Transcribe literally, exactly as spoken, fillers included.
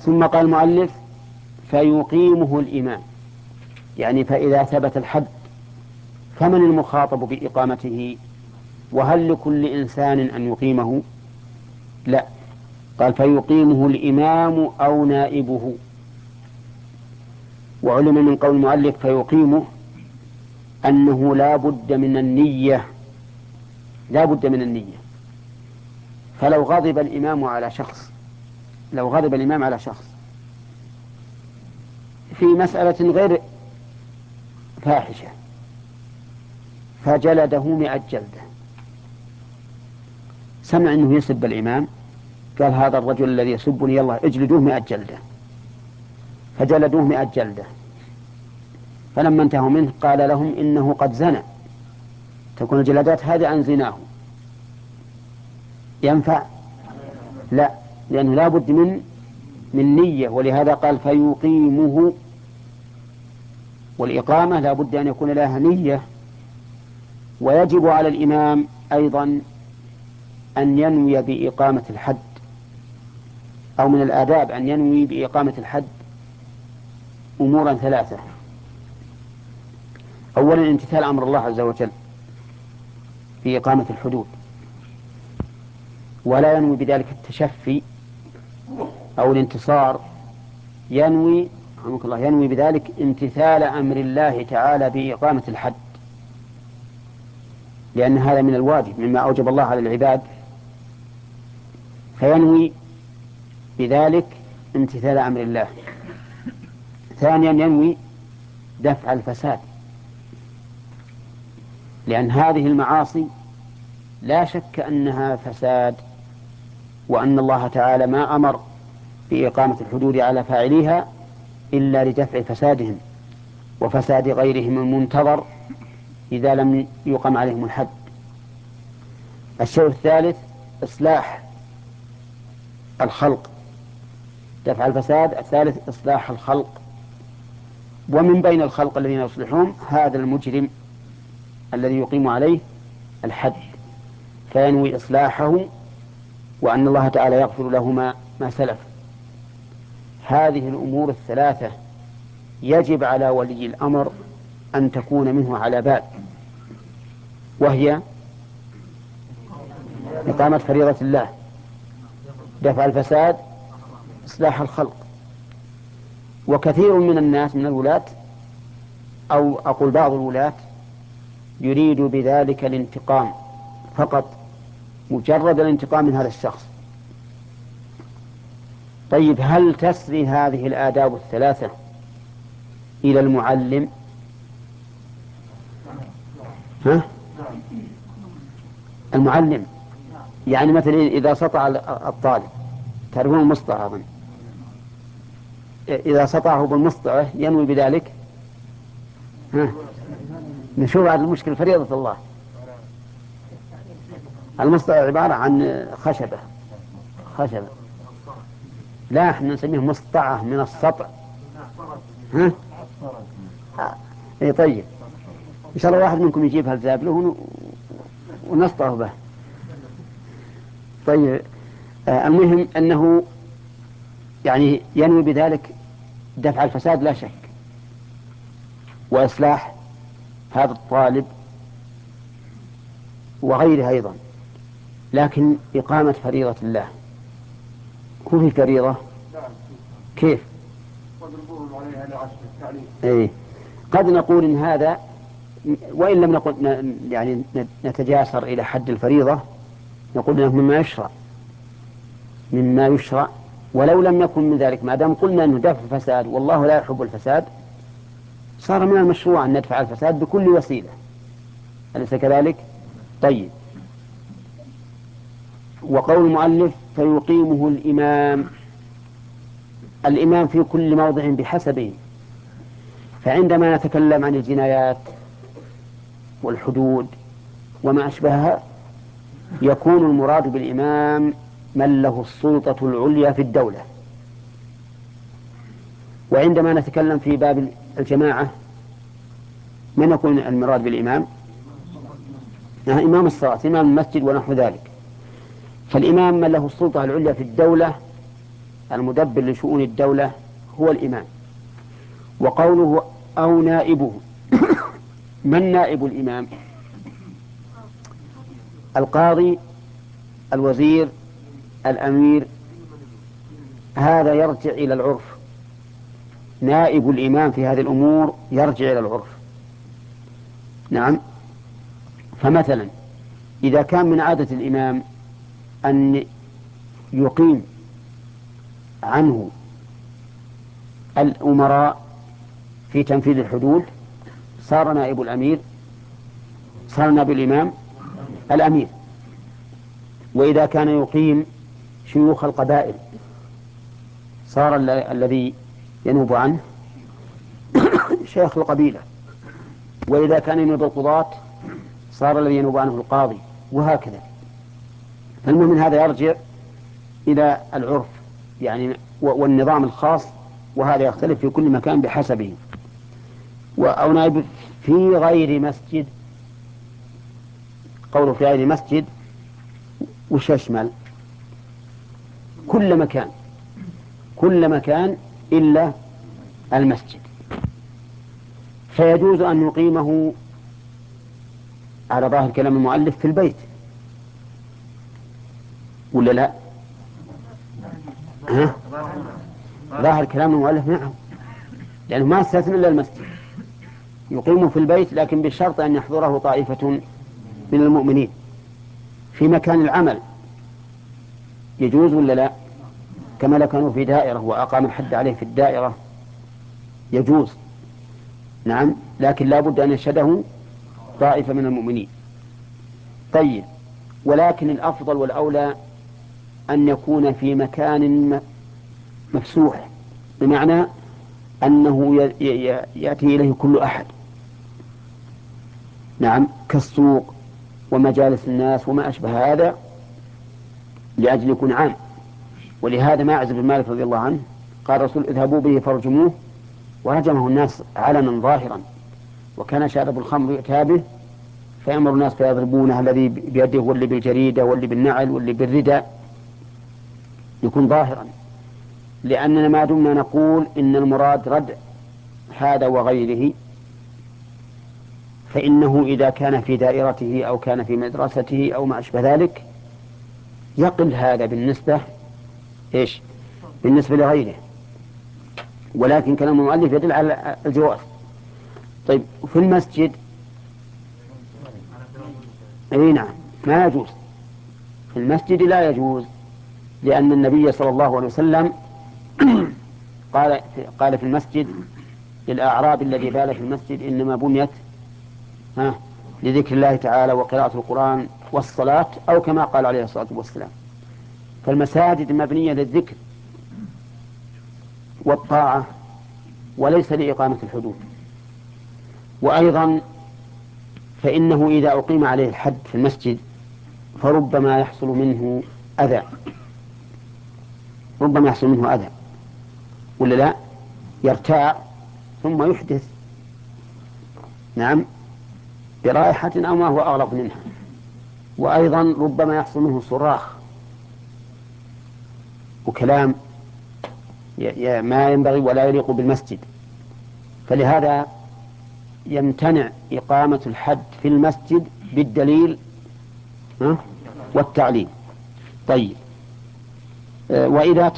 ثم قال المؤلف فيقيمه الإمام، يعني فإذا ثبت الحد فمن المخاطب بإقامته؟ وهل لكل إنسان أن يقيمه؟ لا، قال فيقيمه الإمام أو نائبه. وعلم من قول المؤلف فيقيمه أنه لا بد من النية، لا بد من النية. فلو غضب الإمام على شخص لو غضب الإمام على شخص في مسألة غير فاحشة فجلده مئة جلدة، سمع أنه يسب الإمام، قال هذا الرجل الذي يسبني يلا اجلدوه مئة جلدة، فجلدوه مئة جلدة. فلما انتهوا منه قال لهم إنه قد زنى، تكون الجلدات هذه عن زناه، ينفع؟ لا، لأنه لا بد من من نية، ولهذا قال فيقيمه، والإقامة لا بد أن يكون لها نية. ويجب على الإمام أيضا أن ينوي بإقامة الحد، أو من الآداب أن ينوي بإقامة الحد أمورا ثلاثة: أولا امتثال أمر الله عز وجل في إقامة الحدود، ولا ينوي بذلك التشفي أو الانتصار، ينوي رحمك الله ينوي بذلك امتثال أمر الله تعالى بإقامة الحد، لأن هذا من الواجب مما أوجب الله على العباد، فينوي بذلك امتثال أمر الله. ثانيا ينوي دفع الفساد، لأن هذه المعاصي لا شك أنها فساد، وأن الله تعالى ما أمر بإقامة الحدود على فاعليها إلا لدفع فسادهم وفساد غيرهم المنتظر إذا لم يقم عليهم الحد. الشيء الثالث إصلاح الخلق، دفع الفساد. الثالث إصلاح الخلق، ومن بين الخلق الذين يصلحون هذا المجرم الذي يقيم عليه الحد، فينوي إصلاحه وأن الله تعالى يغفر له ما, ما سلف. هذه الأمور الثلاثة يجب على ولي الأمر أن تكون منه على بال، وهي إقامة فريضة الله، دفع الفساد، إصلاح الخلق. وكثير من الناس من الولاة، أو أقول بعض الولاة، يريد بذلك الانتقام فقط، مجرد الانتقام من هذا الشخص. طيب هل تسري هذه الآداب الثلاثة إلى المعلم؟ ها؟ المعلم يعني مثلا إذا سطع الطالب، تعرفون المسطع أظن، إذا سطعه بالمسطعة ينوي بذلك ها؟ نشوف هذا المشكلة فريضة الله. المسطعة عبارة عن خشبة خشبة لا، احنا نسميه مسطعة من السطع. ها؟ اي طيب، ان شاء الله واحد منكم يجيبها الزابله ونسطعه به. طيب آه المهم انه يعني ينوي بذلك دفع الفساد لا شك، واصلاح هذا الطالب وغيره ايضا، لكن اقامة فريضة الله هو في فريضة كيف؟ ايه قد نقول ان هذا، وان لم نقل يعني نتجاسر الى حد الفريضة، نقول انه مما يشرع مما يشرع ولو لم يكن من ذلك، ما دام قلنا انه دفع الفساد والله لا يحب الفساد، صار من المشروع ان ندفع الفساد بكل وسيلة، أليس كذلك؟ طيب، وقول المؤلف فيقيمه الإمام، الإمام في كل موضع بحسبه. فعندما نتكلم عن الجنايات والحدود وما أشبهها يكون المراد بالإمام من له السلطة العليا في الدولة. وعندما نتكلم في باب الجماعة من يكون المراد بالإمام؟ يعني إمام الصلاة، إمام المسجد ونحو ذلك. فالإمام من له السلطة العليا في الدولة المدبر لشؤون الدولة هو الإمام. وقوله أو نائبه، من نائب الإمام؟ القاضي، الوزير، الأمير، هذا يرجع إلى العرف. نائب الإمام في هذه الأمور يرجع إلى العرف. نعم. فمثلا إذا كان من عادة الإمام أن يقيم عنه الأمراء في تنفيذ الحدود، صار نائب الأمير صار نائب الإمام الأمير. وإذا كان يقيم شيوخ القبائل صار ال- الذي ينوب عنه شيخ القبيلة. وإذا كان ينوب القضاة صار الذي ينوب عنه القاضي، وهكذا. فالمهم من هذا يرجع إلى العرف يعني والنظام الخاص، وهذا يختلف في كل مكان بحسبه. أو نائب في غير مسجد، قوله في غير مسجد وش يشمل؟ كل مكان، كل مكان إلا المسجد. فيجوز أن يقيمه على ظاهر كلام المؤلف في البيت، ولا لا؟ ها؟ ظاهر كلام المؤلف نعم، لأنه ما استثنى إلا المسجد. يقيم في البيت لكن بشرط أن يحضره طائفة من المؤمنين. في مكان العمل يجوز ولا لا؟ كما لو كانوا في دائرة وأقام الحد عليه في الدائرة يجوز. نعم، لكن لا بد أن يشهده طائفة من المؤمنين. طيب، ولكن الأفضل والأولى أن يكون في مكان مفسوح، بمعنى أنه يأتي إليه كل أحد. نعم، كالسوق ومجالس الناس وما أشبه هذا، لأجل يكون عام. ولهذا معز بن مالك رضي الله عنه قال الرسول اذهبوا به فارجموه، ورجمه الناس علنا ظاهرا. وكان شارب الخمر يؤتى به فيأمر الناس فيضربونه، الذي بيده واللي بالجريدة واللي بالنعل واللي بالرداء، يكون ظاهرا. لأننا ما دمنا نقول إن المراد ردع هذا وغيره، فإنه إذا كان في دائرته أو كان في مدرسته أو ما أشبه ذلك يقل هذا بالنسبة إيش؟ بالنسبة لغيره. ولكن كلام المؤلف يدل على الجواز. طيب، في المسجد أي نعم ما يجوز. في المسجد لا يجوز، لأن النبي صلى الله عليه وسلم قال قال في المسجد للأعراب الذي بال في المسجد إنما بنيت ها لذكر الله تعالى وقراءة القرآن والصلاة، أو كما قال عليه الصلاة والسلام. فالمساجد مبنية للذكر والطاعة وليس لإقامة الحدود. وأيضا فإنه إذا أقيم عليه الحد في المسجد فربما يحصل منه أذى، ربما يحصل منه أذى ولا لا؟ يرتاع ثم يحدث، نعم، برائحة أو ما هو أغلب منها. وأيضا ربما يحصل منه صراخ وكلام ما ينبغي ولا يليق بالمسجد. فلهذا يمتنع إقامة الحد في المسجد بالدليل والتعليل. طيب، وإذا